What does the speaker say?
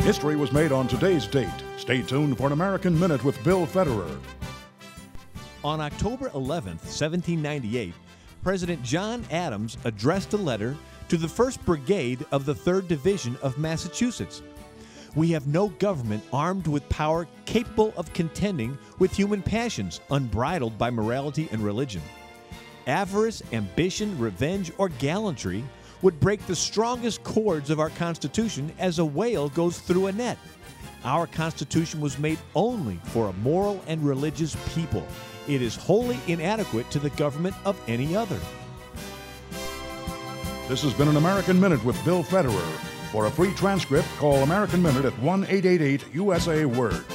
History was made on today's date. Stay tuned for an American Minute with Bill Federer. On October 11, 1798, President John Adams addressed a letter to the 1st Brigade of the 3rd Division of Massachusetts. We have no government armed with power capable of contending with human passions unbridled by morality and religion. Avarice, ambition, revenge, or gallantry would break the strongest cords of our Constitution as a whale goes through a net. Our Constitution was made only for a moral and religious people. It is wholly inadequate to the government of any other. This has been an American Minute with Bill Federer. For a free transcript, call American Minute at 1-888-USA-WORD.